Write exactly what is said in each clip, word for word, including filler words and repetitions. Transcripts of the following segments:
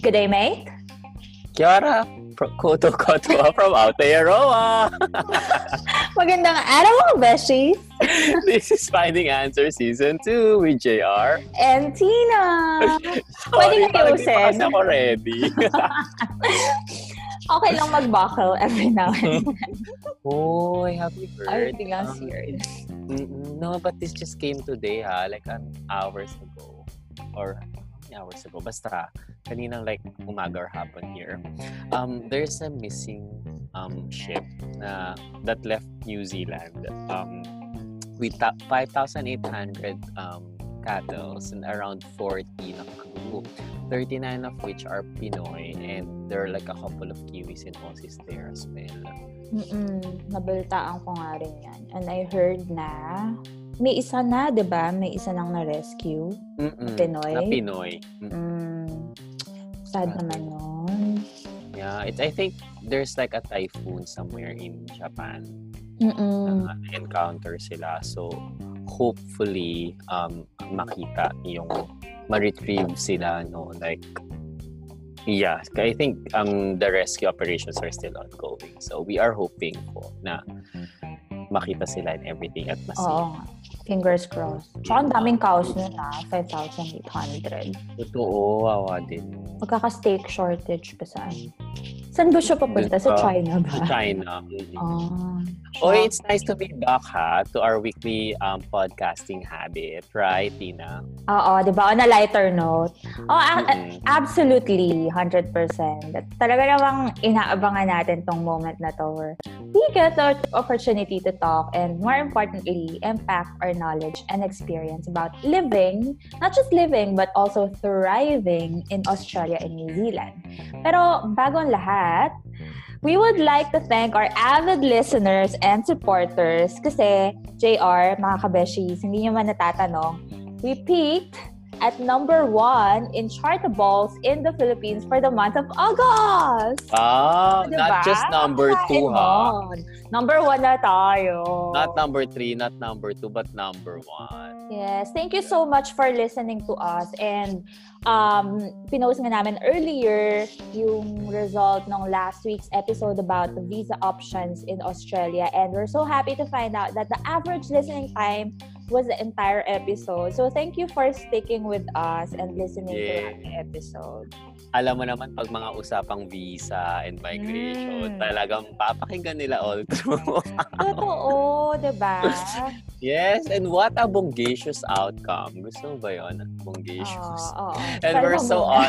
Good day, mate. Kiara, Koto Koto from Aotearoa. Magandang araw, besties. This is Finding Answer Season two with J R. And Tina. Sorry, Pwede parang di pa ayusin. kasi ako ready. Okay lang mag-buckle every now and then. Oh, have you heard? Ay, biglang serious. Um, no, but this just came today, ha? Like an hours ago. Or hours ago. Basta, kaninang like umaga or hapon here. Um, there's a missing um ship na that left New Zealand um with ta- five thousand eight hundred um cattle and around forty na crew. thirty-nine of which are Pinoy and there are like a couple of Kiwis and Aussies there as well. Mm-mm. Nabaltaan ko nga rin yan. And I heard na may isa na, di ba? May isa nang na-rescue. Mm-mm. Pinoy. Na Pinoy. Mm. Sad naman nun. Yeah, it's, I think there's like a typhoon somewhere in Japan. Mm-mm. Na encounter sila. So, hopefully, um, makita yung ma-retrieve sila, no? Like, yeah, I think um the rescue operations are still ongoing. So, we are hoping po na makita sila and everything at masaya. Oo nga. Fingers crossed. Tsaka ang daming cows nun na, five thousand eight hundred. Totoo, wawa din. Magkaka-steak shortage pa saan. Saan ba siya papunta? Sa China ba? Sa China. Ah. Oh, it's nice to be back, ha, to our weekly um podcasting habit, right, Tina? Oo, di ba? On a lighter note. Oh, a- Mm-mm. absolutely, one hundred percent. Talaga namang inaabangan natin tong moment na to where we get the opportunity to talk and more importantly, impact our knowledge and experience about living, not just living, but also thriving in Australia and New Zealand. Pero bago ang lahat, we would like to thank our avid listeners and supporters kasi, J R, mga kabeshis, hindi nyo man natatanong, we peaked at number one in Chartables in the Philippines for the month of August. Ah, Diba? not just number two, ha? Kain mo. Number one na tayo. Not number three, not number two, but number one. Yes, thank you so much for listening to us. And um, pinost nga namin earlier yung result ng last week's episode about the visa options in Australia. And we're so happy to find out that the average listening time was the entire episode. So thank you for sticking with us and listening Yeah. to the episode. Alam mo naman, pag mga usapang visa and migration, Mm. talagang papakinggan nila all through. Totoo, diba? Yes, and what a bongacious outcome. Gusto mo ba yun? Bongacious. Oo, oo. And Pero we're so muna. on.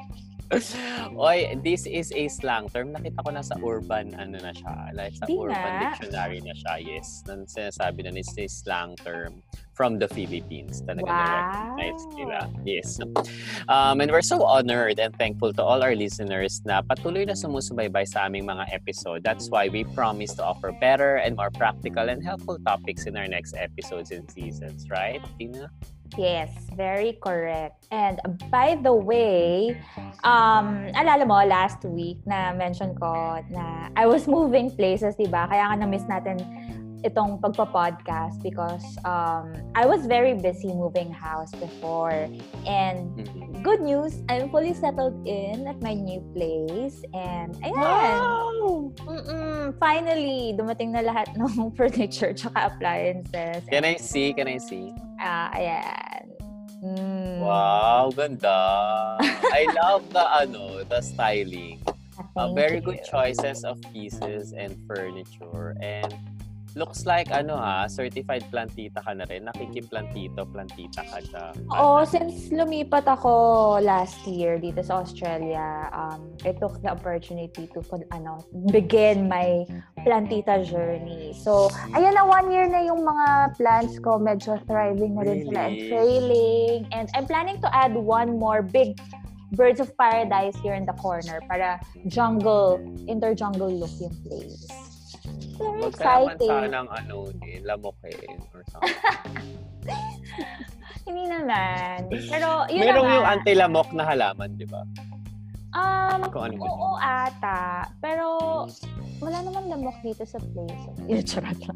Oy, this is a slang term. Nakita ko na sa urban, ano na siya. Like sa Di urban nga. dictionary na siya. Yes. Nang sinasabi na it's a slang term from the Philippines. Talaga Wow. na-recognize nila. Yes. Um, and we're so honored and thankful to all our listeners na patuloy na sumusubaybay sa aming mga episode. That's why we promise to offer better and more practical and helpful topics in our next episodes and seasons. Right, Tina? Yes, very correct. And by the way, um, alala mo, last week na mention ko na I was moving places, diba? Kaya nga na-miss natin itong pagpa-podcast because um, I was very busy moving house before. And Mm-hmm. good news, I'm fully settled in at my new place. And ayan, Wow! mm-mm, finally, dumating na lahat ng furniture tsaka appliances. Can I see? Can I see? Ah, ayan. Mm. Wow, ganda. I love the ano, the styling. Uh, Thank very you. good choices of pieces and furniture. And looks like ano ha, certified plantita ka na rin. Nakikiplantito, plantita ka siya. Oo, since lumipat ako last year dito sa Australia, um, I took the opportunity to ano, begin my plantita journey. So, ayan na, one year na yung mga plants ko. Medyo thriving na rin sila and Really? trailing. And I'm planning to add one more big Birds of Paradise here in the corner para jungle, inter-jungle look yung place. Very Huwag ka naman exciting. sanang ano, eh, lamokin or something. Hindi naman. Pero, yun Merong na nga. yung anti-lamok na halaman, di ba? Um, Kung ano ba oo ata. Pero, wala naman lamok dito sa place. Yun, charot lang.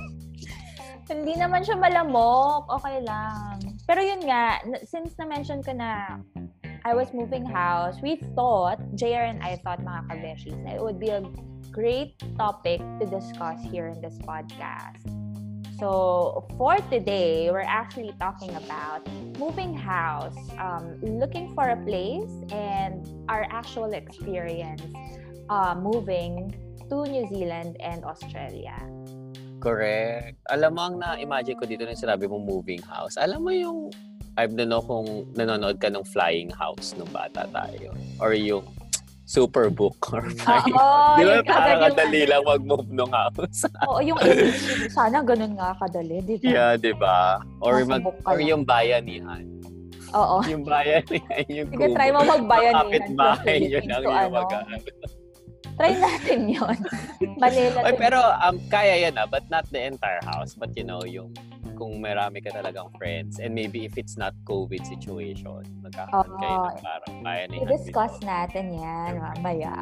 Hindi naman siya malamok. Okay lang. Pero yun nga, since na-mention ko na I was moving house, we thought, J R and I thought, mga kabeshis, na it would be a great topic to discuss here in this podcast. So, for today, we're actually talking about moving house, um, looking for a place, and our actual experience uh, moving to New Zealand and Australia. Correct. Alam mo, ang na-imagine ko dito nung sinabi mong moving house. Alam mo yung, I don't know kung nanonood ka ng Flying House nung bata tayo. Or yung Superbook or Flying House. Di ba parang kadali lang mag-move ng house? Oo, yung sana ganun nga kadali, di ba? Yeah, di ba? Or, mag, or yung bayanihan. Oo. Yung bayanihan, yung sige, try mo magbayanihan. Kapit-bahay, yun ang yung mag-ano. Try natin yun. Manila. Oy, pero um, kaya yan ah, but not the entire house. But you know, yung kung marami ka talagang friends and maybe if it's not COVID situation, magkakaroon oh, kayo ng parang bayan. I-discuss natin yan mamaya.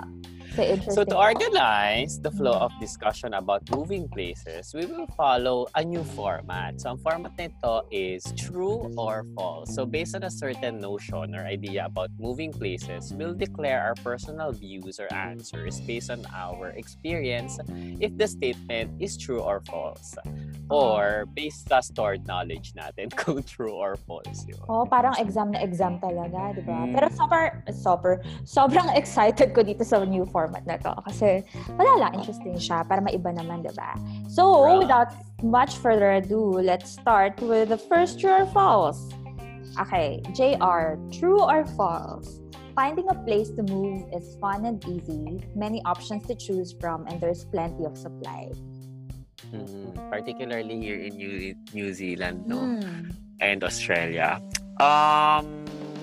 So to organize the flow of discussion about moving places, we will follow a new format. So ang format nito is true or false. So based on a certain notion or idea about moving places, we'll declare our personal views or answers based on our experience if the statement is true or false. Or based sa stored knowledge natin kung true or false yun. Oh, parang exam na exam talaga, di ba? Mm. Pero super, super, sobrang excited ko dito sa new format na to kasi wala lang, interesting siya para maiba naman, di ba? So, right. Without much further ado, let's start with the first true or false. Okay, J R, true or false? Finding a place to move is fun and easy, many options to choose from, and there's plenty of supply. Mm, particularly here in New, New Zealand, no? Mm. And Australia. Um,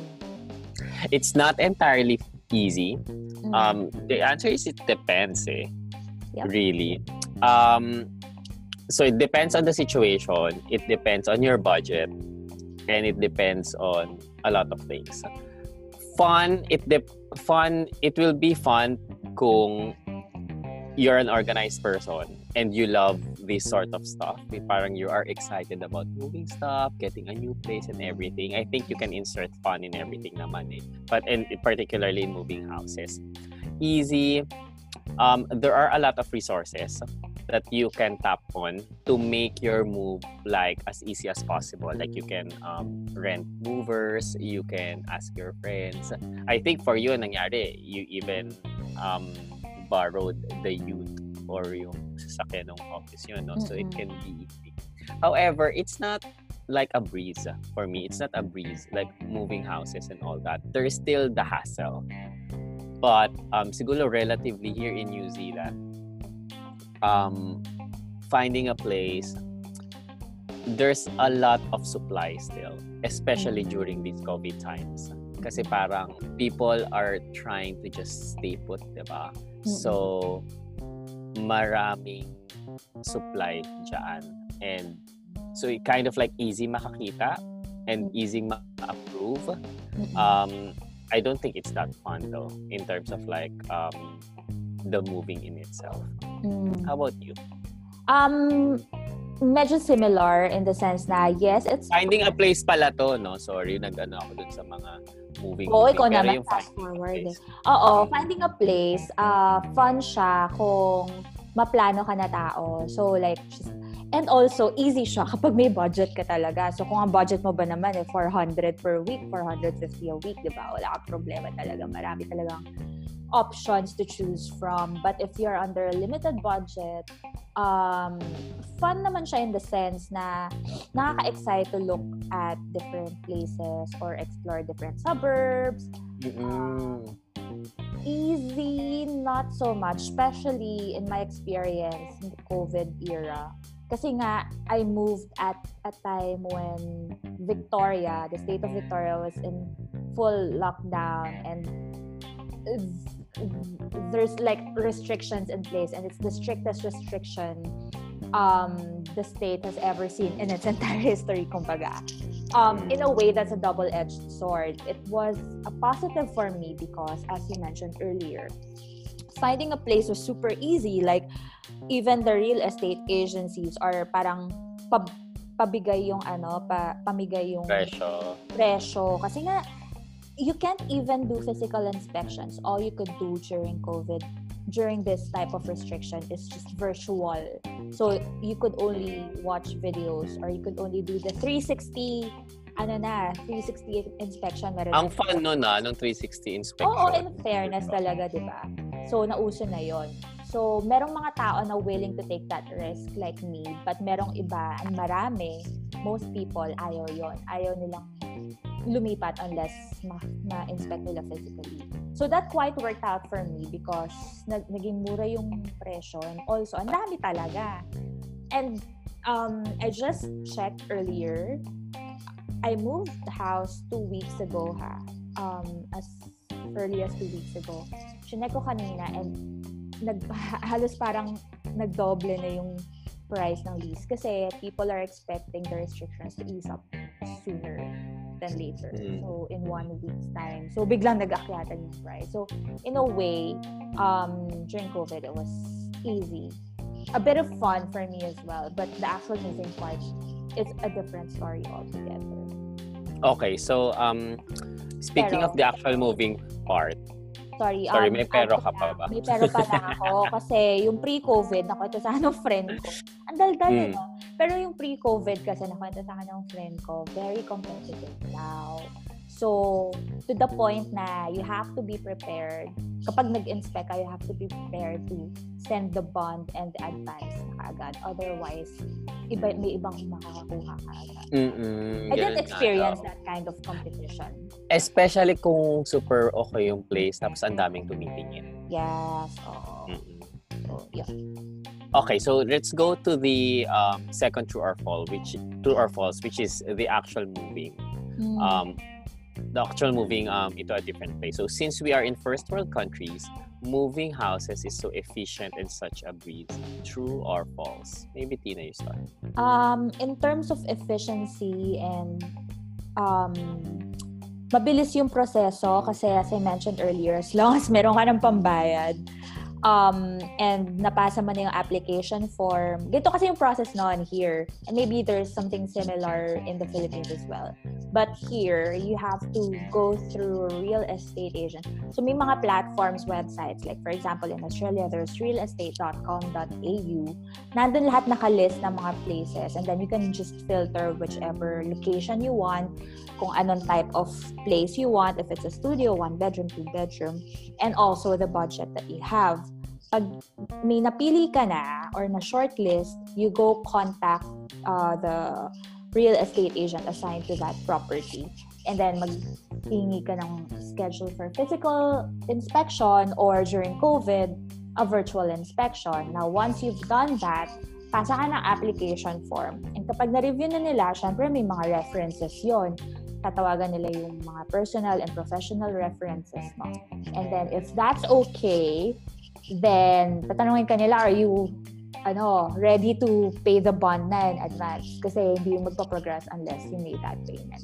it's not entirely easy. Mm. Um, the answer is it depends, eh. Yep. Really. Um, so it depends on the situation. It depends on your budget. And it depends on a lot of things. Fun, it de- fun, it will be fun kung you're an organized person and you love this sort of stuff. Parang you are excited about moving stuff, getting a new place and everything. I think you can insert fun in everything naman eh. But in, particularly in moving houses. Easy. Um, there are a lot of resources that you can tap on to make your move like as easy as possible. Like you can um, rent movers, you can ask your friends. I think for you, nangyari, you even um, borrowed the youth or yung sasakyan ng office yun, no? Mm-hmm. So it can be easy. However, it's not like a breeze for me. It's not a breeze like moving houses and all that. There is still the hassle. But um, siguro relatively here in New Zealand, um, finding a place, there's a lot of supply still, especially during these COVID times. Kasi parang people are trying to just stay put, diba? Mm-hmm. So, maraming supply dyan. And so, it kind of like easy makakita and easy ma-approve. Mm-hmm. Um, I don't think it's that fun though, in terms of like um, the moving in itself. Mm. How about you? Um, medyo similar in the sense na yes, it's finding a place pala to, no? Sorry, nag-ano ako dun sa mga moving. Oo, ikaw naman fast forward. Eh. Oo, finding a place, uh, fun siya kung maplano ka na tao. So like, and also easy siya kapag may budget ka talaga. So kung ang budget mo ba naman eh four hundred per week, four hundred fifty a week, di ba? Wala ka problema talaga. Marami talagang options to choose from. But if you're under a limited budget, um, fun naman siya in the sense na nakaka-excite to look at different places or explore different suburbs. Mm-hmm. Easy, not so much, especially in my experience in the COVID era. Kasi nga, I moved at a time when Victoria, the state of Victoria was in full lockdown and there's like restrictions in place and it's the strictest restriction um, the state has ever seen in its entire history, kumbaga. Um, in a way, that's a double-edged sword. It was a positive for me because, as you mentioned earlier, finding a place was super easy. Like, even the real estate agencies are parang pab- pabigay yung ano, pa, pamigay yung presyo. presyo. Kasi nga, you can't even do physical inspections. All you could do during COVID, during this type of restriction, is just virtual. So you could only watch videos, or you could only do the three sixty, ano na, three sixty inspection. Ang fun nun na, nung three sixty inspection. Oo, in fairness talaga, di ba? So, nauso na yon. So, merong mga tao na willing to take that risk like me, but merong iba, and marami, most people, ayaw yon. Ayaw nilang lumipat unless ma- ma-inspect nila physically. So, that quite worked out for me because nag- naging mura yung presyo, and also, ang dami talaga. And um, I just checked earlier, I moved the house two weeks ago, ha. Um, as early as two weeks ago. Chinek ko kanina, and nag, halos parang nagdoble na yung price ng lease kasi people are expecting the restrictions to ease up sooner than later. Mm. So, in one week's time. So, biglang nag-akyatan yung price. So, in a way, um, during COVID, it was easy. A bit of fun for me as well, but the actual moving part is a different story altogether. Okay, so, um, speaking pero, of the actual moving part, Sorry, Sorry, um, may pero ka na, pa ba? May pero pa na ako kasi yung pre-COVID, nakwento sa akin ng friend ko. Ang dal-dal, mm. no? Pero yung pre-COVID kasi nakwento sa akin ng friend ko, very competitive now. So, to the point na you have to be prepared. Kapag nag-inspect ka, you have to be prepared to send the bond and the advance na agad. Otherwise, iba, may ibang makakakuha ka agad. I didn't experience na, that kind of competition. Especially kung super okay yung place tapos ang daming tumitingin. Yes. Oh. So, yeah. Okay, so let's go to the um, second true or false, which true or false, which is the actual moving. Mm. Um, the actual moving um, into a different place. So since we are in first world countries, moving houses is so efficient and such a breeze. True or false? Maybe Tina, you start. Um, in terms of efficiency and um, mabilis yung proseso kasi as I mentioned earlier, as long as meron ka ng pambayad, Um, and napasa mo na yung application form. Ganito kasi yung process noon here. And maybe there's something similar in the Philippines as well. But here, you have to go through a real estate agent. So may mga platforms, websites. Like for example, in Australia, there's real estate dot com dot a u. Nandun lahat nakalist ng mga places. And then you can just filter whichever location you want, kung anong type of place you want, if it's a studio, one bedroom, two bedroom, and also the budget that you have. Pag may napili ka na or na shortlist, you go contact uh, the real estate agent assigned to that property. And then maghingi ka ng schedule for physical inspection or during COVID, a virtual inspection. Now, once you've done that, pasa ka ng application form. And kapag na-review na nila, syempre may mga references yon. Tatawagan nila yung mga personal and professional references mo. And then, if that's okay, then tatanungin ka nila, are you ano, ready to pay the bond na in advance? Kasi hindi yung magpa-progress unless you made that payment.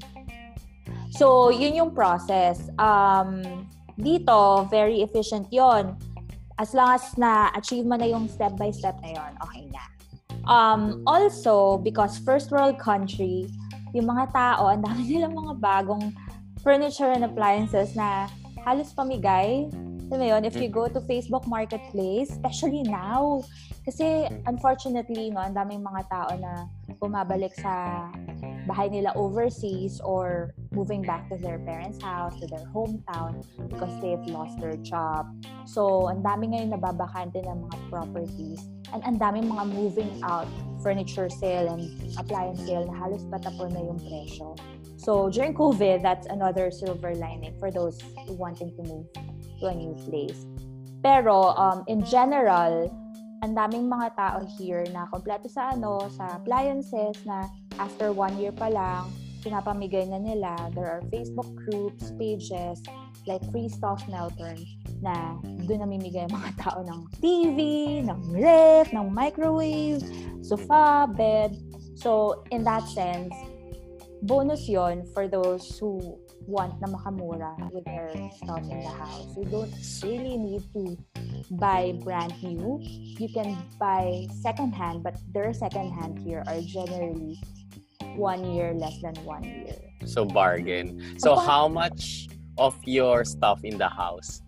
So, yun yung process. Um, dito, very efficient yon. As long as na-achieve mo na yung step-by-step na yon, okay na. Um, also, because first world country, yung mga tao, ang dami nilang mga bagong furniture and appliances na halos pamigay. Alam mo yun, if you go to Facebook Marketplace, especially now, kasi unfortunately, no, ang daming mga tao na bumabalik sa bahay nila overseas or moving back to their parents' house, to their hometown because they've lost their job. So, ang dami ngayon nababakante ng mga properties and ang daming mga moving out furniture sale and appliance sale na halos patapon na yung presyo. So, during COVID, that's another silver lining for those wanting to move to a new place. Pero, um, in general, ang daming mga tao here na kompleto sa ano, sa appliances na after one year pa lang, pinapamigay na nila. There are Facebook groups, pages, like Free Stuff Melbourne, na doon namimigay ang mga tao ng T V, ng ref, ng microwave, sofa, bed. So, in that sense, bonus yon for those who want na makamura with their stuff in the house. You don't really need to buy brand new. You can buy second-hand, but their second-hand here are generally one year, less than one year. So, bargain. So, how much of your stuff in the house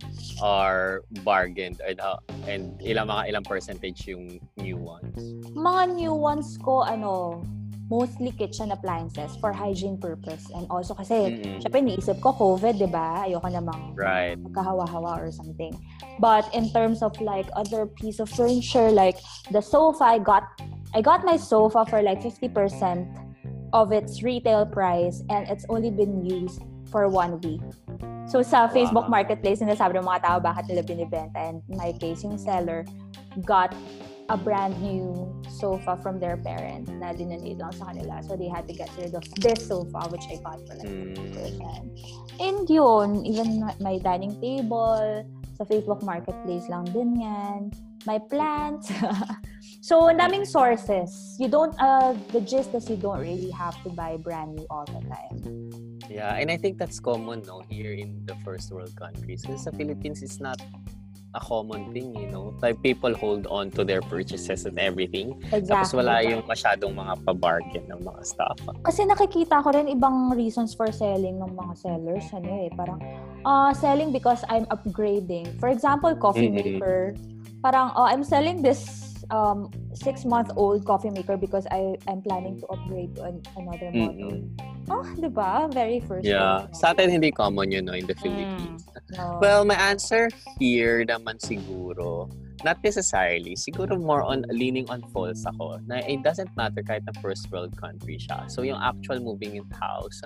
are bargained and, uh, and ilang mga ilang percentage yung new ones? Mga new ones ko, ano, mostly kitchen appliances for hygiene purpose. And also kasi, Mm-hmm. syempre, niisip ko, COVID, di ba? Ayoko namang right. magkahawa-hawa or something. But in terms of like other piece of furniture, like the sofa, I got, I got my sofa for like fifty percent of its retail price and it's only been used for one week. So sa Facebook Wow. Marketplace, sinasabi ng mga tao bakit nila binibenta. And in my case, yung seller got a brand new sofa from their parents na dinonate lang sa kanila. So they had to get rid of this sofa, which I got for like fifty percent. And yun, even my dining table, sa Facebook Marketplace lang din yan. My plants. So, ang daming sources. You don't, uh, the gist is you don't really have to buy brand new all the time. Yeah, and I think that's common, no, here in the first world countries. Because sa Philippines, it's not a common thing, you know. Like, people hold on to their purchases and everything. Exactly. Tapos wala yung masyadong mga pa-bargain ng mga stuff. Kasi nakikita ko rin ibang reasons for selling ng mga sellers. Ano eh, parang, uh, selling because I'm upgrading. For example, coffee Mm-hmm. maker. Parang, oh, I'm selling this um six-month-old coffee maker because I I'm planning to upgrade to an, another model. Mm-hmm. Oh, di ba? Very first. Yeah. Sa atin, hindi common yun, no, in the Philippines. Mm. No. Well, my answer here naman siguro, not necessarily, siguro more on leaning on false ako, na it doesn't matter kahit na first world country siya. So, yung actual moving in house,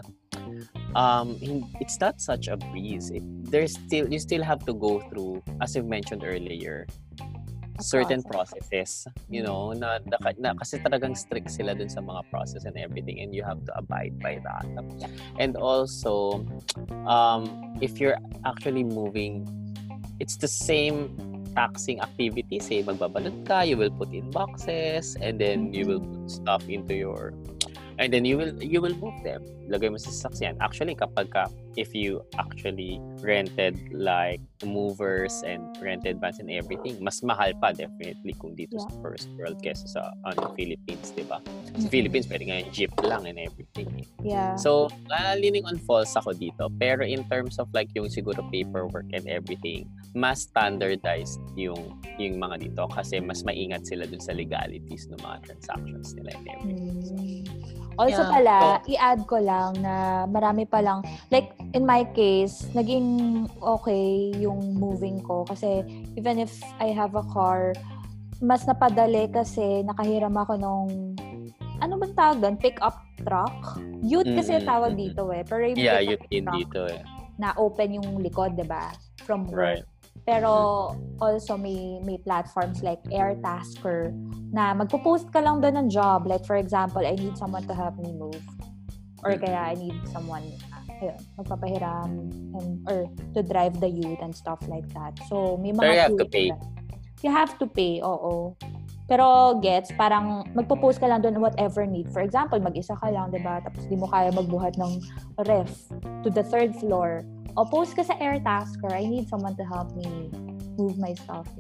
um, it's not such a breeze. It, there's still, you still have to go through, as I mentioned earlier, certain processes, you know, na, na, na kasi talagang strict sila dun sa mga process and everything, and you have to abide by that. And also, um, if you're actually moving, it's the same taxing activity. Say, magbabalot ka, you will put in boxes, and then you will put stuff into your, and then you will you will move them. Lagay mo sa sasakyan. Actually, kapag ka, if you actually rented like movers and rented vans and everything, mas mahal pa definitely kung dito Yeah. sa first world kesa sa ano, Philippines, di ba? Sa Mm-hmm. Philippines, pwede nga yung jeep lang and everything. Eh. Yeah. So, uh, leaning on false ako dito. Pero in terms of like yung siguro paperwork and everything, mas standardized yung yung mga dito kasi mas maingat sila dun sa legalities ng mga transactions nila and everything. Mm. Also Yeah. pala, i-add ko lang na marami pa lang, like in my case, naging okay yung moving ko kasi even if I have a car, mas napadali kasi nakahiram ako nung, ano bang tawag doon? Pick-up truck? Ute kasi Mm-mm, tawag mm-mm. dito eh. Pero yung Yeah, pick-up yun din truck dito eh. na open yung likod, diba? From work. Right. Pero also may may platforms like Airtasker na magpo-post ka lang doon ng job. Like for example, I need someone to help me move. Or kaya I need someone ayun, magpapahiram and or to drive the youth and stuff like that. So may mga Pero you have to tools pay. na- You have to pay, oo. Pero gets, parang magpo-post ka lang doon whatever need. For example, mag-isa ka lang, diba? Tapos di mo kaya magbuhat ng ref to the third floor. O post ka sa Airtasker, I need someone to help me move my stuff.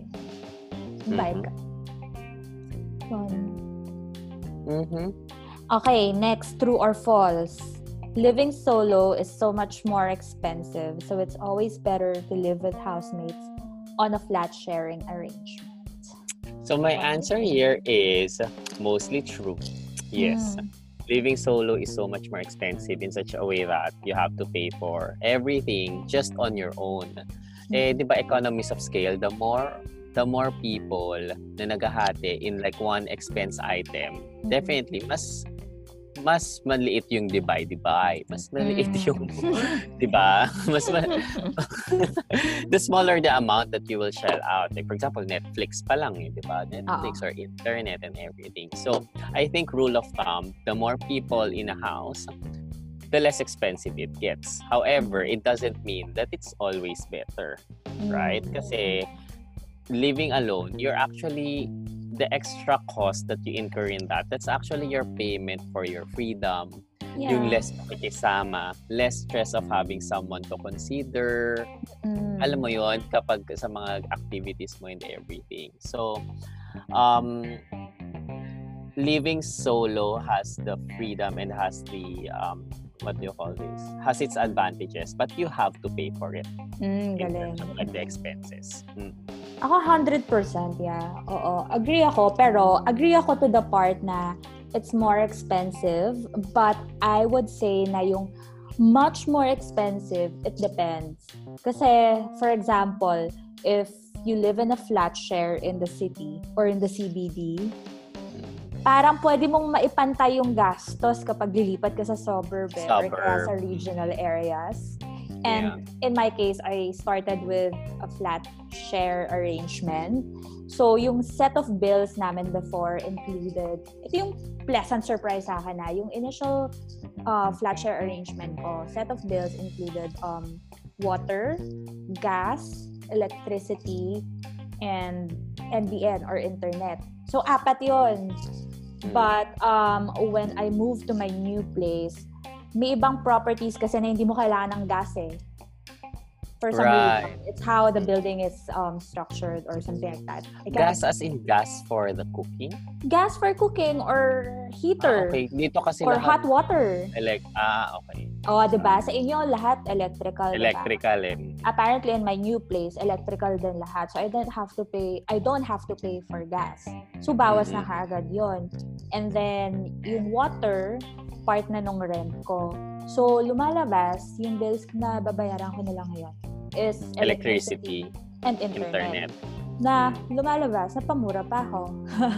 Bike. Yun. Mm-hmm. Okay, next, true or false? Living solo is so much more expensive, so it's always better to live with housemates on a flat sharing arrangement. So my answer here is mostly true. Yes. Mm. Living solo is so much more expensive in such a way that you have to pay for everything just on your own. Eh, di ba economies of scale, the more the more people na naghahati in like one expense item, Mm-hmm. definitely mas mas maliit yung divide-divide. Mas maliit Mm. yung, di ba? Mas ma- the smaller the amount that you will shell out. Like for example, Netflix pa lang yun, di ba? Netflix or internet and everything. So, I think rule of thumb, the more people in a house, the less expensive it gets. However, it doesn't mean that it's always better, right? Kasi living alone, you're actually the extra cost that you incur in that, that's actually your payment for your freedom. Yeah. Yung less pakikisama, less stress of having someone to consider. Mm. Alam mo yon kapag sa mga activities mo and everything. So, um, living solo has the freedom and has the um, what do you call this? Has its advantages, but you have to pay for it. Mm, In galing. terms of like the expenses. Mm. Ako one hundred percent, yeah. Oo. Agree ako, pero agree ako to the part na it's more expensive, but I would say na yung much more expensive, it depends. Kasi, for example, if you live in a flat share in the city or in the C B D, parang pwede mong maipantay yung gastos kapag lilipat ka sa suburb, eh, or kaya sa Suburb. regional areas. And in my case, I started with a flat share arrangement. So, yung set of bills namin before included, ito yung pleasant surprise sa akin na, yung initial uh, flat share arrangement ko, set of bills included um, water, gas, electricity, and N B N or internet. So, apat yun. But um, when I moved to my new place, may ibang properties kasi na hindi mo kailangan ng gas eh. For some Right. reason. It's how the building is um, structured or something like that. Like, Gas as in gas for the cooking? gas for cooking or Ah, heater okay. Dito kasi or lahat hot water. elect ah okay. O, diba? Sa inyo, lahat electrical. diba? Electrical eh. Apparently, in my new place, electrical din lahat. So, I don't have to pay, I don't have to pay for gas. So, bawas na Mhm. kaagad yun. And then, yung water, part na nung rent ko. So, lumalabas, yung bills na babayaran ko na lang ngayon is electricity, Electricity, and internet. internet. Na lumalabas, na pamura pa ako.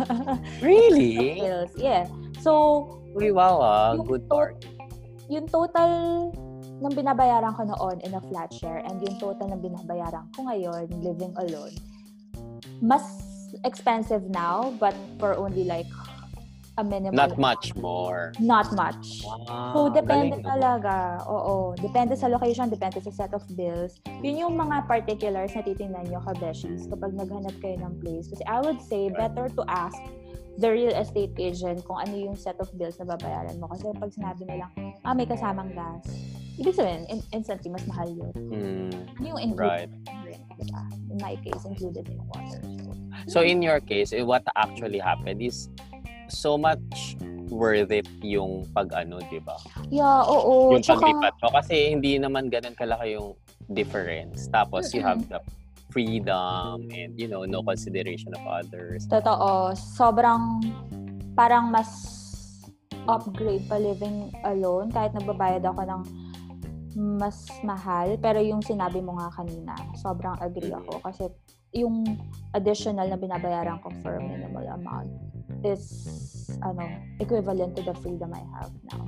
Really? Bills, yeah. So, Uy, wow ah. Yung Good to- part. yung total ng binabayaran ko noon in a flat share and yung total ng binabayaran ko ngayon, living alone, mas expensive now, but for only like a minimal. Not much more. Not much. Wow, So, depende galing, no? talaga. Oo. Depende sa location, depende sa set of bills. Yun yung mga particulars na titingnan nyo ka-beshies kapag naghanap kayo ng place. Kasi I would say, better to ask the real estate agent kung ano yung set of bills na babayaran mo. Kasi pag sinabi nila, ah, may kasamang gas. Ibig sabihin, in- instantly, mas mahal yun. Mm, Ano yung included? right. Diba? In my case, included yung water. So, So in your case, eh, what actually happened is so much worth it yung pag-ano, di ba? yeah, oo. Yung Tsaka, paglipat mo. Kasi hindi naman ganun kalaki yung difference. Tapos you have the freedom and, you know, no consideration of others. totoo, sobrang parang mas upgrade pa living alone kahit nagbabayad ako ng mas mahal. Pero yung sinabi mo nga kanina, sobrang agree ako kasi yung additional na binabayaran ko for minimal amount is ano equivalent to the freedom I have now.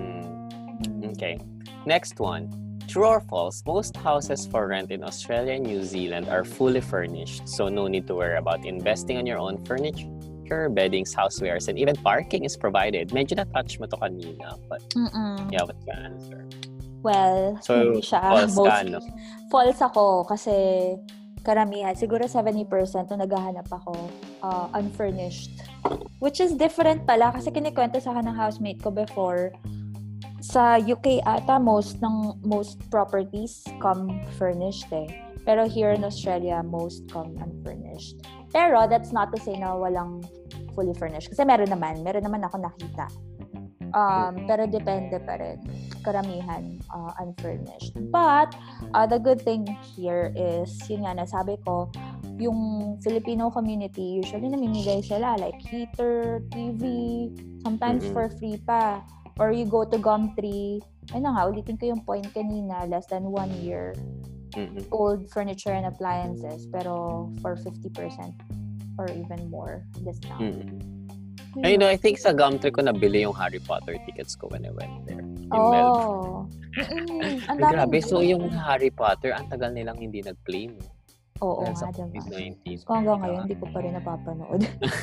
Mm. Okay. Next one. True or false, most houses for rent in Australia and New Zealand are fully furnished, so no need to worry about investing on your own furniture, beddings, housewares, and even parking is provided. Medyo na-touch mo to kanina, but Mm-mm. yeah, what's the answer? Well, So, hindi siya false ka, most- no? False ako kasi karamihan, siguro seventy percent nung naghahanap ako uh, unfurnished. Which is different pala kasi kinikwento sa akin ng housemate ko before. Sa U K ata, most ng most properties come furnished eh. Pero here in Australia, most come unfurnished. Pero that's not to say na walang fully furnished. Kasi meron naman. Meron naman ako nakita. Um, pero depende pa rin. Karamihan uh, unfurnished. But, uh, the good thing here is, yun nga, nasabi ko, yung Filipino community, usually namimigay sila like heater, T V, sometimes Mm-mm. for free pa. Or you go to Gumtree, ayun na nga, ulitin ko yung point kanina, less than one year Mm-mm. old furniture and appliances, pero for fifty percent or even more discount. Mm-mm. And, you know, I think sa Gumtree ko nabili yung Harry Potter tickets ko when I went there. In Melbourne. Oh. Mm-mm. Ang Ay, daming grabe. So, deals. yung Harry Potter, ang tagal nilang hindi nag-play, no? Oo Dahil nga, sa diba? COVID nineteen. So, hanggang ngayon, hindi ko pa rin napapanood.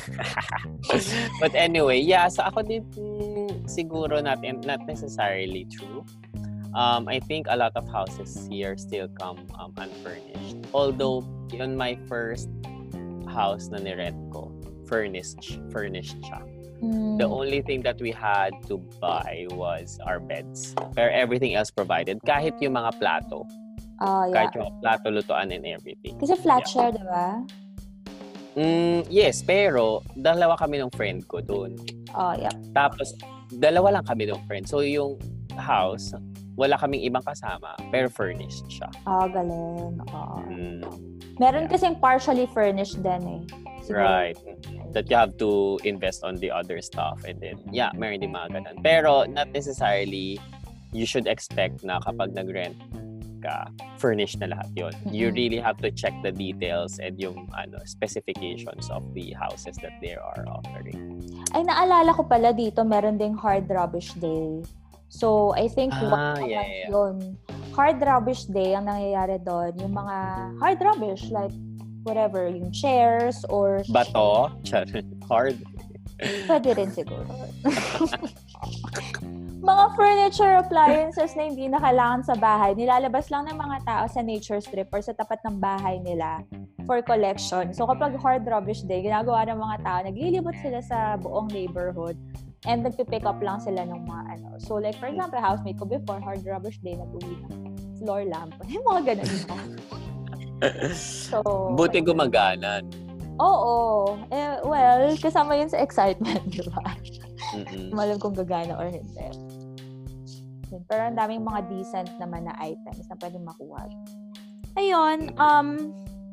But anyway, yeah, so ako din mm, siguro not, not necessarily true. Um, I think a lot of houses here still come um, unfurnished. Although, yun my first house na ni-rent ko, furnished, furnished siya. Mm. The only thing that we had to buy was our beds. Pero everything else provided. Kahit yung mga plato. Ah, yeah. Kahit yung plato, lutuan, and everything. Kasi flat Yeah. share, diba? Mm, yes, pero dalawa kami ng friend ko doon. Oh, yeah. Tapos, dalawa lang kami ng friend. So, yung house, wala kaming ibang kasama, pero furnished siya. Ah, galing. Oo. Mm. Meron Yeah. kasing partially furnished din eh. Siguro. Right. That you have to invest on the other stuff. And then, yeah, meron din mga ganun. Pero not necessarily you should expect na kapag nag-rent ka, furnished na lahat yun. Mm-hmm. You really have to check the details and yung ano specifications of the houses that they are offering. Ay, naalala ko pala dito, meron ding hard rubbish day. So, I think Ah, one yeah, month yeah. yun. Hard rubbish day, ang nangyayari doon, yung mga hard rubbish, like whatever, yung chairs or... Bato? Hard? Pwede rin siguro. Mga furniture appliances na hindi na kailangan sa bahay, nilalabas lang ng mga tao sa nature strip or sa tapat ng bahay nila for collection. So kapag hard rubbish day, ginagawa ng mga tao, naglilibot sila sa buong neighborhood and nagpipick up lang sila ng mga ano. So like for example, housemate ko before, hard rubbish day, nag-uwi ng floor lamp. Yung mga ganun. So, Buti gumagana. Oo. Eh, well, kasama yun sa excitement, di ba? Mm-mm. Malam kung gagana or hindi. Pero ang daming mga decent naman na items na pwedeng makuha. Ayun, um,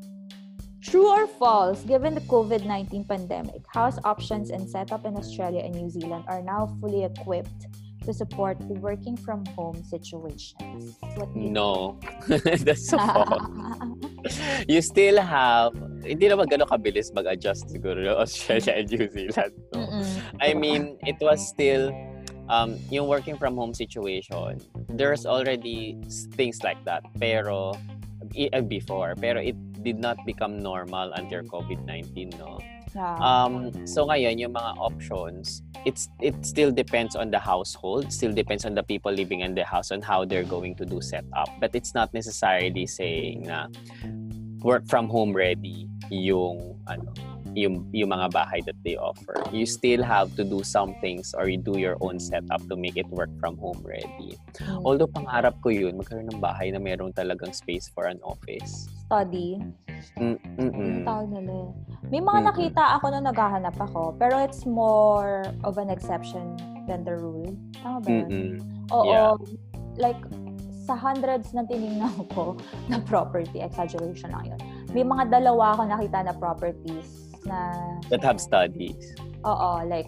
true or false, given the covid nineteen pandemic, house options and setup in Australia and New Zealand are now fully equipped to support the working from home situations. What do you No. That's so false. You still have, hindi naman gano'ng kabilis mag-adjust siguro Australia and New Zealand. No? I mean, it was still, um, yung working from home situation, there's already things like that. Pero, uh, before, pero it did not become normal under covid nineteen, no? Yeah. Um, so ngayon, yung mga options, it's it still depends on the household, still depends on the people living in the house on how they're going to do setup. But it's not necessarily saying na work from home ready yung ano yung yung mga bahay that they offer. You still have to do some things or you do your own setup to make it work from home ready. Mm. Although pangarap ko yun, magkaroon ng bahay na mayroong talagang space for an office. Study. Mm-mm. Tawag nila. May mga nakita ako na naghahanap ako, pero it's more of an exception than the rule. Tama ba yun? Mm-mm. Oo. Yeah. Like, sa hundreds na tinignan ko na property, exaggeration lang yun. May mga dalawa ako nakita na properties na... That have studies. Oo, like...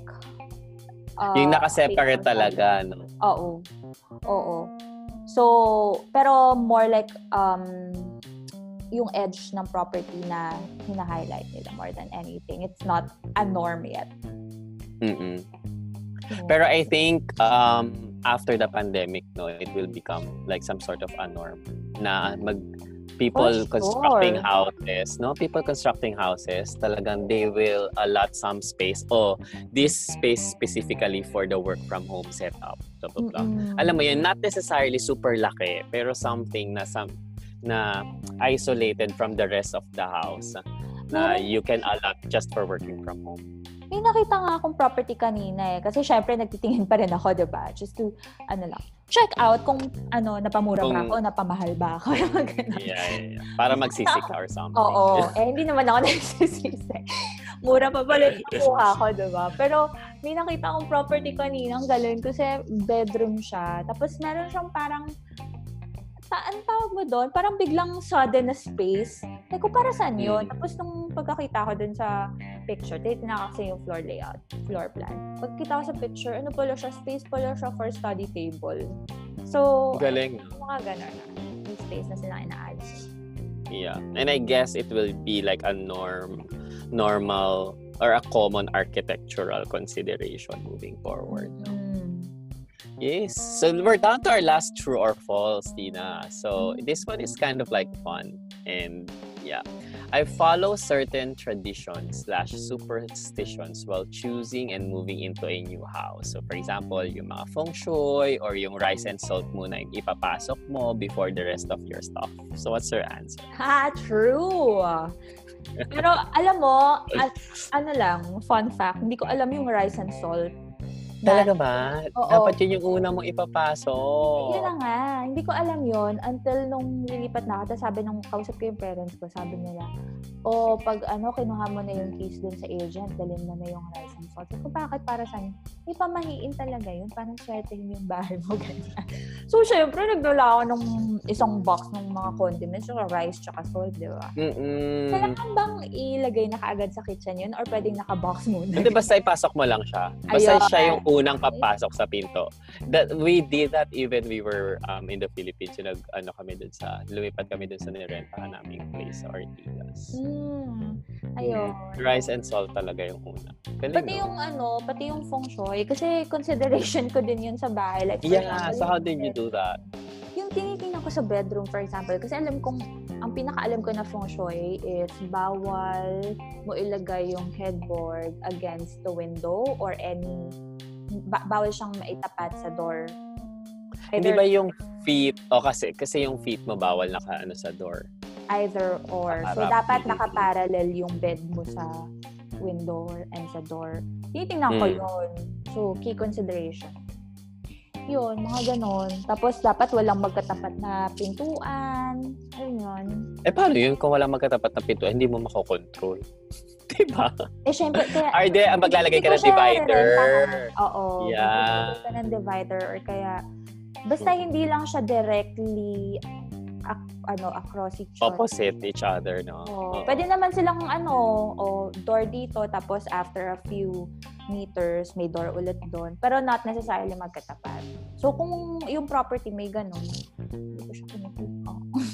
Uh, yung nakaseparate talaga, no? Oo. Oo. So, pero more like, um, yung edge ng property na hina-highlight nila more than anything. It's not a norm yet. Mm-mm. Pero I think um, after the pandemic, no, it will become like some sort of a norm na mag people For sure. constructing houses, no? People constructing houses, talagang they will allot some space. Oh, this space specifically for the work from home setup. Blah, blah, blah. Alam mo yun, not necessarily super laki, pero something na some na isolated from the rest of the house na you can allot just for working from home. May nakita nga akong property kanina eh. Kasi syempre, nagtitingin pa rin ako, diba? Just to, ano lang, check out kung, ano, napamura kung, ba ako, napamahal ba ako. yeah, yeah, yeah. Para magsisi ka or something. Oo. Eh, hindi naman ako nagsisisi. Mura pa pala kuha ko, diba? Pero, may nakita akong property kanina, ang galing kasi bedroom siya. Tapos, meron siyang parang, saan tawag mo doon? Parang biglang sudden na space. Like, kung para saan yun? Tapos, nung pagkakita ko dun sa picture, titignan ko kasi yung floor layout, floor plan. Pagkita ko sa picture, ano pala siya? Space pala siya for study table. So, galing. Mga gano'n na. Yung space na sila inaayos. Yeah. And I guess it will be like a norm, normal, or a common architectural consideration moving forward. Mm. Yes. So we're down to our last true or false, Tina. So this one is kind of like fun. And yeah, I follow certain traditions slash superstitions while choosing and moving into a new house. So for example, yung mga feng shui or yung rice and salt muna yung ipapasok mo before the rest of your stuff. So what's your answer? Ha, true! Pero alam mo, at, ano lang, fun fact, hindi ko alam yung rice and salt Talaga ba? Oo. Dapat yun yung una mong ipapasok. Yun na nga. Hindi ko alam yon until nung lilipat na ako. Tapos sabi nung kausap ko yung parents ko, sabi nila, o pag ano, kinuha mo na yung keys dun sa agent, dalhin mo na yung rice and salt. Sabi ko, bakit? Para saan? May pamahiin talaga yun. Parang swertehin yung bahay mo. Ganyan. So, syempre, nagdala ako ng isang box ng mga condiments, tsaka rice, tsaka salt, di ba? Mm-mm. Kailangan bang ilagay na kaagad sa kitchen yun? Or pwedeng naka-box muna? Hindi, basta ipasok mo lang siya. Basta Ayun. siya yung unang papasok sa pinto. That we did that even we were um, in the Philippines. Yung nag, ano kami dun sa, lumipat kami dun sa nirentahan naming place sa Ortigas. Hmm. Ayun. Rice and salt talaga yung una. Galing, Pati no? yung ano, pati yung feng shui. Kasi consideration ko din yun sa bahay. Like, for Yeah, example, so how yung did you bed- do that? Yung tinitingnan ko sa bedroom, for example, kasi alam kong, ang pinakaalam ko na feng shui is bawal mo ilagay yung headboard against the window or any, ba- bawal siyang maitapat sa door. Hindi ba yung feet, o kasi, kasi yung feet mo bawal naka ano sa door. Either or. So, Nakaharap. dapat nakaparallel yung bed mo sa window and sa door. Tinitingnan ko Mm. yun. So, key consideration. Yun, mga ganon. Tapos, dapat walang magkatapat na pintuan. Ayun yun. Eh, paano yun kung walang magkatapat na pinto? Hindi mo makokontrol. Diba? Eh, syempre, kaya... Or di, ang maglalagay ka hindi ng ko siya divider. rerentahan. Oo. Yeah. Maglalagay ka ng divider or kaya... Basta hindi lang siya directly ac- ano across each other. Opposite each other, no? Oh, Oo. pwede naman silang ano, o door dito tapos after a few meters may door ulit doon. Pero not necessarily magkatapat. So kung yung property may ganun, hindi ko siya kinikita.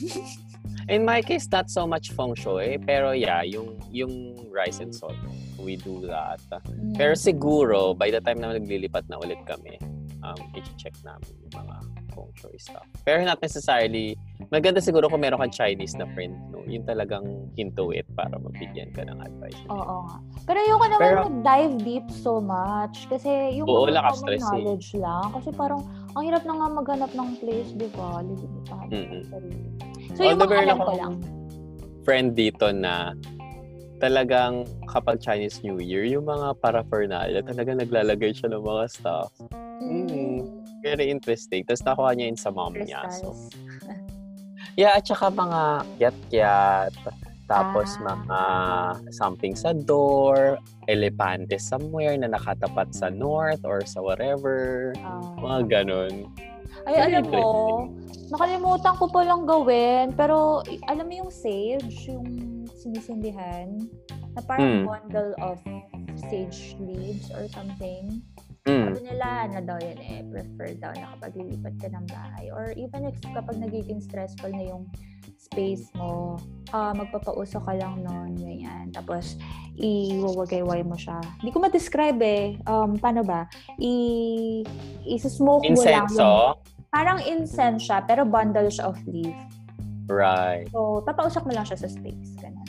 In my case, not so much feng shui, pero yeah, yung yung rice and salt, we do that. Mm. Pero siguro, by the time na naglilipat na ulit kami, um, i-check namin yung mga feng shui stuff. Pero not necessarily, maganda siguro kung meron kang Chinese na friend, no? Yung talagang into it para mabigyan ka ng advice. Oo nga. Pero ayoko naman Pero- mag-dive deep so much. Kasi yung Oo, mga lakas common stress eh. knowledge lang. Kasi parang, ang hirap na nga maghanap ng place, di ba? Lilipitahan ko Mm-mm. sarili. So, yung Although mga meron alam ko akong lang. friend dito na talagang kapag Chinese New Year, yung mga paraphernalia, talagang naglalagay siya ng mga stuff. Mm. Very interesting. Tapos nakuha niya yun sa mom niya. So, Crystals. yeah, at saka mga kyat-kyat, tapos Ah. mga something sa door, elepante somewhere na nakatapat sa north or sa whatever. Ah. Mga ganun. Ay, Very alam mo, nakalimutan ko palang gawin. Pero, i- alam mo yung sage, yung sinisindihan, na parang Mm. bundle of sage leaves or something. Mm. Sabi nila, ano daw yun eh, prefer daw na kapag lilipat ka ng bahay. Or even if kapag nagiging stressful na yung space mo, ah magpapauso ka lang nun, ganyan. Tapos, iwawagay-way mo siya. Hindi ko ma-describe eh. Um, paano ba? I, i-smoke mo lang. Incenso? Yung, parang incense siya, pero bundle siya of leaf. Right. So, papausok mo lang siya sa space. Ganun.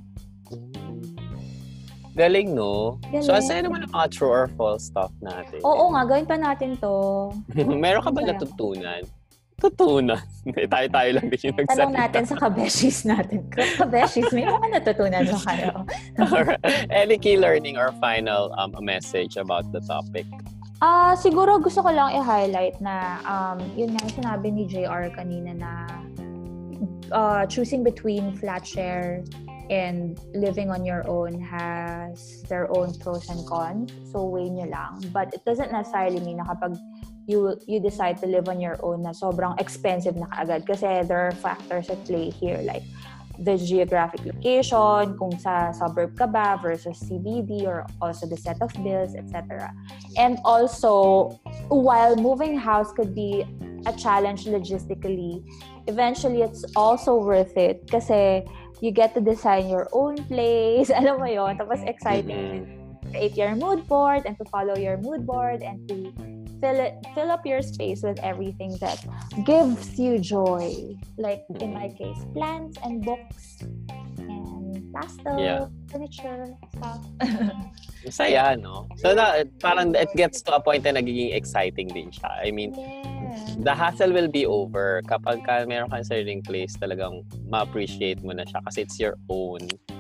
Galing, no? Galing. So, asaya naman ang mga true or false stuff natin. Oo nga, gawin pa natin to. Meron ka ba Masaya. natutunan? Tutunan. Tayo-tayo lang din yung nagsalita. Tanong natin sa kabeshis natin. Kabeshis, may mga natutunan mo kayo. Any key learning or final um, message about the topic? Ah, siguro gusto ko lang i-highlight na um, yun nga yung sinabi ni J R kanina na uh, choosing between flat share and living on your own has their own pros and cons. So, weigh nyo lang. But it doesn't necessarily mean na kapag you you decide to live on your own na sobrang expensive na kaagad. Kasi there are factors at play here like the geographic location, kung sa suburb ka ba versus C B D, or also the set of bills, et cetera. And also, while moving house could be a challenge logistically, eventually it's also worth it kasi you get to design your own place. Alam mo yun? Tapos exciting Mm-hmm. to create your mood board and to follow your mood board and to fill it, fill up your space with everything that gives you joy. Like in my case, plants and books and pastel, Yeah. furniture, stuff. Masaya, no? So, na, parang it gets to a point na nagiging exciting din siya. I mean, Yeah. the hassle will be over kapag ka meron kang sariling place, talagang ma-appreciate mo na siya kasi it's your own.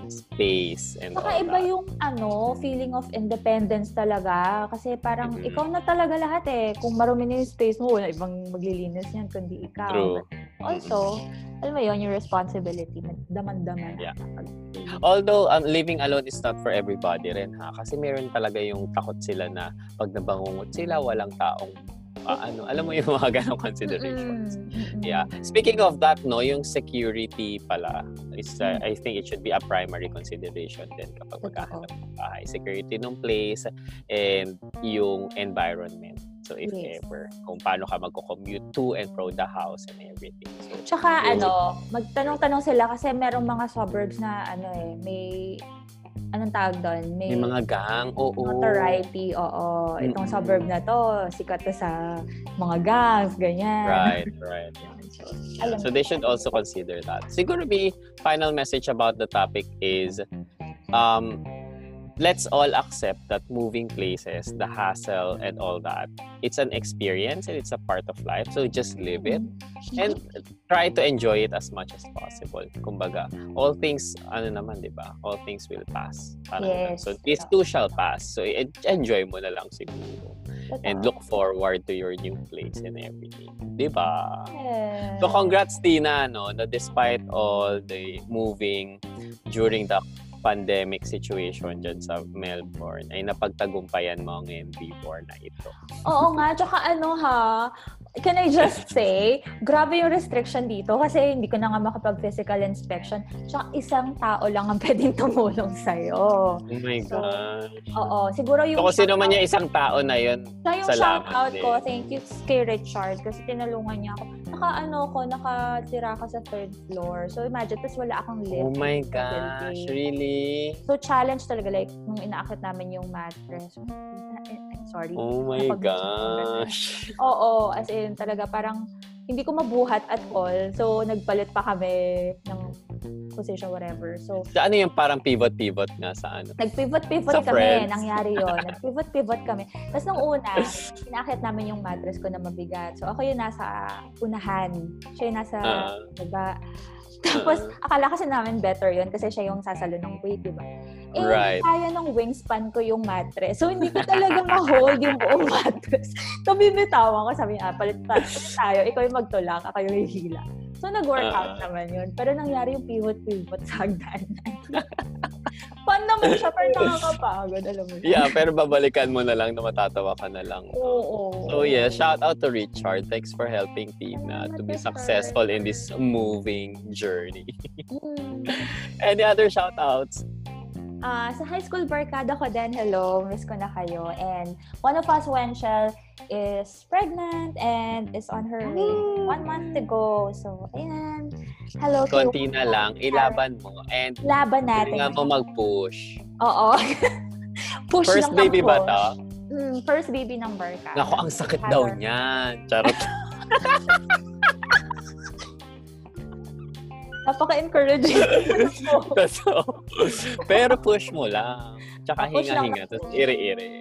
space and Saka all iba that. yung ano, feeling of independence talaga. Kasi parang Mhm. ikaw na talaga lahat eh. Kung marumi na yung space mo, wala ibang maglilinis yan kundi ikaw. True. But also, alam mo yun, yung responsibility, daman-daman. Yeah. Although um, living alone is not for everybody rin ha, kasi meron talaga yung takot sila na pag nabangungot sila walang taong uh, ano, alam mo yung mga ganong considerations. Mm-mm. Yeah. Speaking of that, no, yung security pala is uh, I think it should be a primary consideration din kapag maghahanap ng bahay. Security ng place and yung environment. So if Yes. ever, kung paano ka magko-commute to and from the house and everything. So, Tsaka yun. ano, magtanong-tanong sila kasi merong mga suburbs na ano eh, may anong tawag doon? May mga gang, oo. Notoriety, oo. Itong Mm-mm. suburb na to, sikat to sa mga gangs, ganyan. Right, right. So, Yeah. alam So they should also consider that. Siguro be final message about the topic is um let's all accept that moving places, the hassle and all that, it's an experience and it's a part of life. So just live it and try to enjoy it as much as possible. Kumbaga, all things, ano naman, di ba? All things will pass. Parang Yes. ganun. So this too shall pass. So en- enjoy mo na lang siguro. And look forward to your new place and everything. Di ba? Yeah. So congrats Tina, no, na despite all the moving during the pandemic situation dyan sa Melbourne, ay napagtagumpayan mo ang M V four na ito. Oo nga, tsaka ano ha, can I just say, grabe yung restriction dito kasi hindi ko na nga makapag-physical inspection. Tsaka isang tao lang ang pwedeng tumulong sa'yo. Oh my So, God. Oo, siguro yung... So kung sino man yung isang tao na yun, Siya yung salamat shoutout din. ko, thank you kay Richard kasi tinulungan niya ako. Naka ano ko, nakatira ako sa third floor. So imagine, tapos wala akong lift. Oh my sa gosh, building. really? So challenge talaga, like, nung inaakit namin yung mattress. I'm sorry. Oh my Napag- gosh. Oo, as in talaga parang hindi ko mabuhat at all. So nagpalit pa kami ng position, whatever. So So, ano yung parang pivot-pivot nga sa ano? nag-pivot-pivot Sa kami. Friends. Nangyari yon. Nag-pivot-pivot kami. Tapos nung una, inakit namin yung mattress ko na mabigat. So ako yung nasa unahan. Siya yung nasa Ah. baba. Tapos, akala kasi namin better yun kasi siya yung sasalo ng weight, di ba? Eh, Right. kaya ng wingspan ko yung mattress. So, hindi ko talaga ma-hold yung buong mattress. So, bibitawan ko. Sabi niya, ah, palit pa palit tayo. Ikaw yung magtulak, ako yung hihila. So, nag-workout Uh-uh. naman yun. Pero nangyari yung pivot-pivot sa hagdanan. Fun naman siya, pero nakakapagod, alam mo. yun. Yeah, pero babalikan mo na lang na matatawa ka na lang. Oo. So yeah, shout out to Richard. Thanks for helping Tina to be Richard. successful in this moving journey. Mm. Any other shout outs? Ah, sa high school barkada ko din, hello, miss ko na kayo. And one of us, Wenchel, is pregnant and is on her way one month to go. So, ayan. Hello to Konti na lang, ilaban mo and Laban natin. kailangan mo mag-push. Oo. Push First lang ng baby ba push. to? Mm, first baby ng barkada. Naku, ang sakit daw Father. niyan. Charot. Napaka-encouraging. so, pero push mo lang. Tsaka Push lang hinga-hinga. ng Tapos push. iri-iri.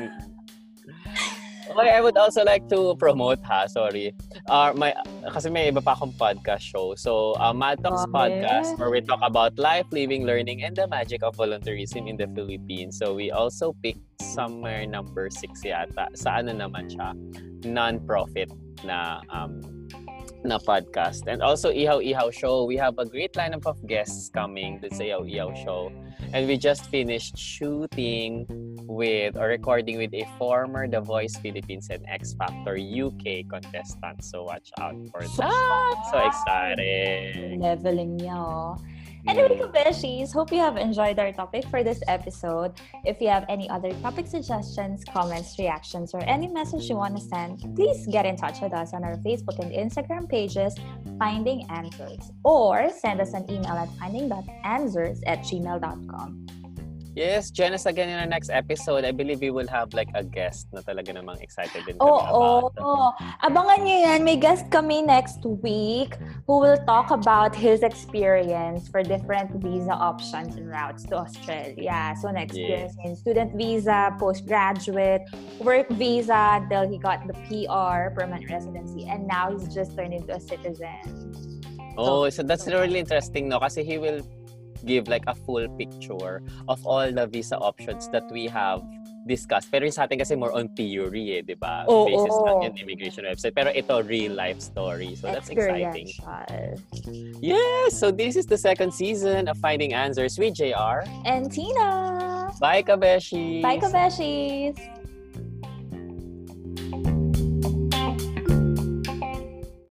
Okay, I would also like to promote ha, sorry. Uh, my, kasi may iba pa akong podcast show. So, uh, Mad Talks Okay. Podcast where we talk about life, living, learning, and the magic of volunteerism in the Philippines. So, we also picked somewhere number six yata. Sa ano naman siya? Non-profit na um, na podcast. And also, Ihaw Ihaw Show. We have a great lineup of guests coming to sa Ihaw Ihaw Show. And we just finished shooting with or recording with a former The Voice Philippines and X Factor U K contestant. So watch out for that. So exciting. Leveling niya, oh. Anyway, Kabeshis, hope you have enjoyed our topic for this episode. If you have any other topic suggestions, comments, reactions, or any message you want to send, please get in touch with us on our Facebook and Instagram pages, Finding Answers, or send us an email at finding dot answers at gmail dot com. Yes, join us again in our next episode. I believe we will have like a guest na talaga namang excited din kami Oo, about. oo. Abangan niyo yan. May guest kami next week who will talk about his experience for different visa options and routes to Australia. So, na-experience Yes. in student visa, postgraduate, work visa until he got the P R, permanent residency, and now he's just turned into a citizen. Oh, so that's really interesting, no? Kasi he will give like a full picture of all the visa options that we have discussed. Pero yung sa atin kasi more on theory eh, di ba? Oo. Basis lang yung immigration website. Pero ito, real life story. So that's exciting. Experiential. Yes! So this is the second season of Finding Answers with J R. And Tina! Bye, Kabeshi! Bye, Kabeshis!